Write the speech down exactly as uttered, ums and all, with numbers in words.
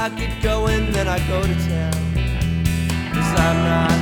I get going, then I go to town. 'Cause I'm not